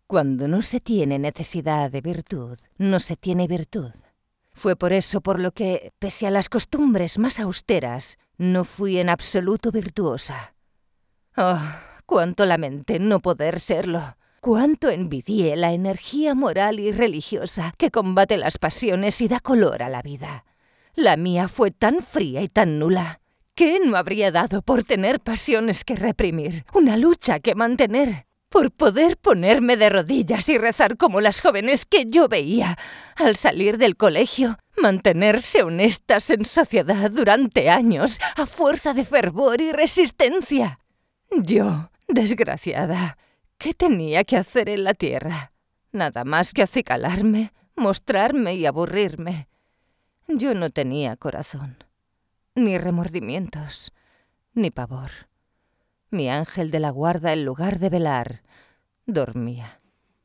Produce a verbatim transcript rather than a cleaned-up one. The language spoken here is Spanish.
Cuando no se tiene necesidad de virtud, no se tiene virtud. Fue por eso por lo que, pese a las costumbres más austeras, no fui en absoluto virtuosa. Oh, cuánto lamenté no poder serlo. Cuánto envidié la energía moral y religiosa que combate las pasiones y da color a la vida. La mía fue tan fría y tan nula. ¿Qué no habría dado por tener pasiones que reprimir, una lucha que mantener? Por poder ponerme de rodillas y rezar como las jóvenes que yo veía al salir del colegio, mantenerse honestas en sociedad durante años a fuerza de fervor y resistencia. Yo, desgraciada, ¿qué tenía que hacer en la tierra? Nada más que acicalarme, mostrarme y aburrirme. Yo no tenía corazón, ni remordimientos, ni pavor. Mi ángel de la guarda, en lugar de velar, dormía.